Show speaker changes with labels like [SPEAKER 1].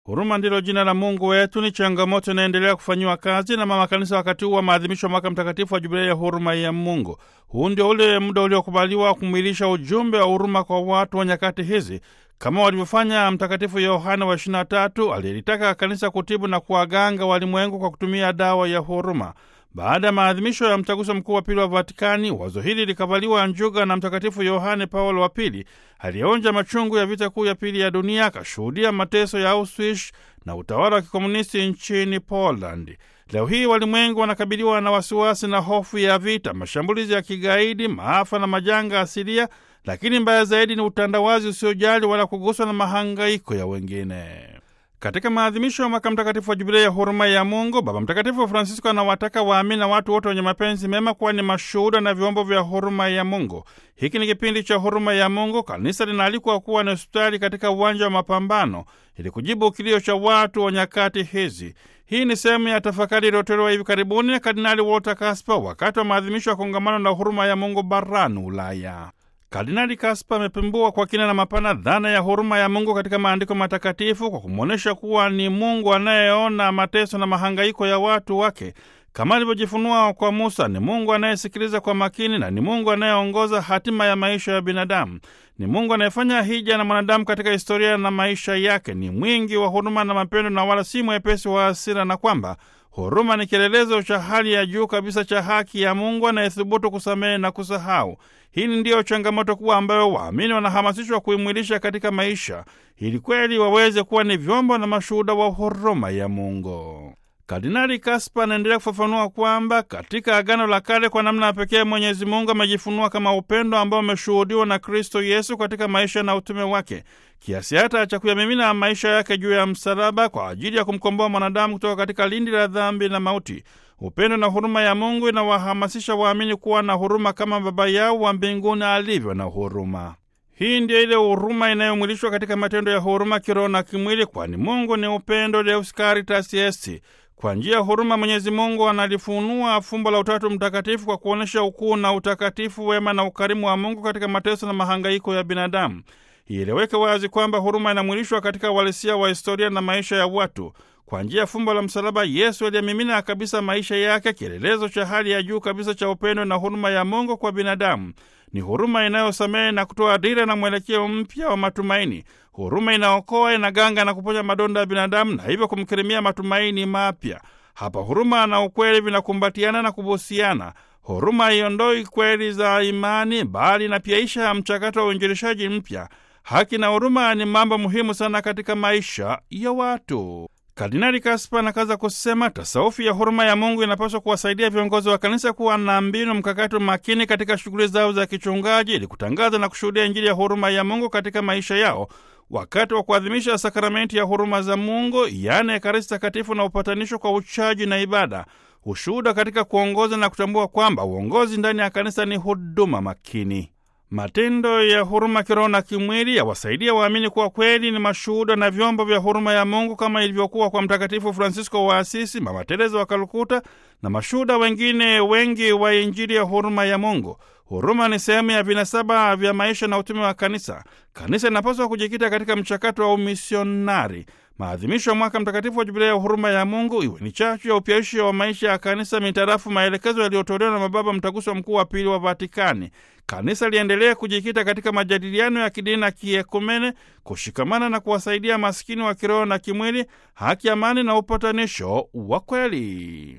[SPEAKER 1] Huruma ndilo jina la Mungu wetu ni changamoto inaendelea kufanyiwa kazi na mama kanisa wakati huu wa maadhimisho ya mwaka mtakatifu wa jubilei ya huruma ya Mungu. Huu ndio ule muda uliokubaliwa kumwilisha ujumbe wa huruma kwa watu wa nyakati hizi, kama walivyofanya Mtakatifu Yohane wa 23 aliyelitaka kanisa kutibu na kuwaganga walimwengu kwa kutumia dawa ya huruma. Baada ya maadhimisho ya mtaguso mkuu wa pili wa Vatikani, wazo hili likavaliwa njuga na Mtakatifu Yohane Paulo wa pili aliyeonja machungu ya vita kuu ya pili ya dunia, akashuhudia mateso ya Auschwitz na utawala wa kikomunisti nchini Poland. Leo hii walimwengu wanakabiliwa na wasiwasi na hofu ya vita, mashambulizi ya kigaidi, maafa na majanga asilia, lakini mbaya zaidi ni utandawazi usiojali wala kuguswa na mahangaiko ya wengine. Katika maadhimisho ya mwaka mtakatifu wa jubilei ya huruma ya Mungu, Baba Mtakatifu Francisco anawataka waamini na watu wote wenye mapenzi mema kuwa ni mashuhuda na vyombo vya huruma ya Mungu. Hiki ni kipindi cha huruma ya Mungu. Kanisa linaalikwa kuwa ni hospitali katika uwanja wa mapambano ili kujibu kilio cha watu wa nyakati hizi. Hii ni sehemu ya tafakari iliyotolewa hivi karibuni na Kardinali Walter Kasper wakati wa maadhimisho ya kongamano la huruma ya Mungu barani Ulaya. Kardinali Kasper amepembua kwa kina na mapana dhana ya huruma ya Mungu katika maandiko matakatifu kwa kumwonyesha kuwa ni Mungu anayeona mateso na mahangaiko ya watu wake kama alivyojifunua kwa Musa. Ni Mungu anayesikiliza kwa makini na ni Mungu anayeongoza hatima ya maisha ya binadamu. Ni Mungu anayefanya hija na mwanadamu katika historia na maisha yake. Ni mwingi wa huruma na mapendo na wala si mwepesi wa hasira, na kwamba huruma ni kielelezo cha hali ya juu kabisa cha haki ya Mungu anayethubutu kusamehe na kusahau. Hii ndiyo changamoto kubwa ambayo waamini wanahamasishwa kuimwilisha katika maisha ili kweli waweze kuwa ni vyombo na mashuhuda wa huruma ya Mungu. Kardinali Kasper anaendelea kufafanua kwamba katika Agano la Kale kwa namna pekee Mwenyezi Mungu amejifunua kama upendo ambao umeshuhudiwa na Kristo Yesu katika maisha na utume wake, kiasi hata cha kuyamimina maisha yake juu ya msalaba kwa ajili ya kumkomboa mwanadamu kutoka katika lindi la dhambi na mauti. Upendo na huruma ya Mungu inawahamasisha waamini kuwa na huruma kama Baba yao wa mbinguni alivyo na huruma. Hii ndiyo ile huruma inayomwilishwa katika matendo ya huruma kiroho na kimwili, kwani Mungu ni upendo, Deus Caritas Est. Kwa njia ya huruma Mwenyezi Mungu analifunua fumbo la Utatu Mtakatifu kwa kuonyesha ukuu na utakatifu, wema na ukarimu wa Mungu katika mateso na mahangaiko ya binadamu. Ieleweke wazi kwamba huruma inamwilishwa katika uhalisia wa historia na maisha ya watu. Kwa njia ya fumbo la msalaba, Yesu aliyemimina kabisa maisha yake, kielelezo cha hali ya juu kabisa cha upendo na huruma ya Mungu kwa binadamu. Ni huruma inayosamehe na kutoa dira na mwelekeo mpya wa matumaini. Huruma inaokoa, inaganga na kuponya madonda ya binadamu na hivyo kumkirimia matumaini mapya. Hapa huruma na ukweli vinakumbatiana na kubusiana. Huruma haiondoi kweli za imani, bali inapiaisha ya mchakato wa uinjilishaji mpya. Haki na huruma ni mambo muhimu sana katika maisha ya watu. Kardinali Kasper anakaza kusema tasawufi ya huruma ya Mungu inapaswa kuwasaidia viongozi wa kanisa kuwa na mbinu mkakati makini katika shughuli zao za kichungaji ili kutangaza na kushuhudia Injili ya huruma ya Mungu katika maisha yao wakati wa kuadhimisha sakramenti ya huruma za Mungu, yaani Ekaristi Takatifu na upatanisho kwa uchaji na ibada. Ushuhuda katika kuongoza na kutambua kwamba uongozi ndani ya kanisa ni huduma makini. Matendo ya huruma kiroho na kimwili yawasaidia waamini kuwa kweli ni mashuhuda na vyombo vya huruma ya Mungu, kama ilivyokuwa kwa Mtakatifu Fransisko wa Asisi, Mama Teresa wa Kalkuta na mashuhuda wengine wengi wa Injili ya huruma ya Mungu. Huruma ni sehemu ya vinasaba vya maisha na utume wa kanisa. Kanisa linapaswa kujikita katika mchakato wa umisionari. Maadhimisho ya mwaka mtakatifu wa jubilei ya huruma ya Mungu iwe ni chachu ya upyaisho wa maisha ya kanisa mitarafu maelekezo yaliyotolewa na mababa mtaguso mkuu wa pili wa Vatikani. Kanisa liendelee kujikita katika majadiliano ya kidini na kiekumene, kushikamana na kuwasaidia maskini wa kiroho na kimwili, haki, amani na upatanisho wa kweli.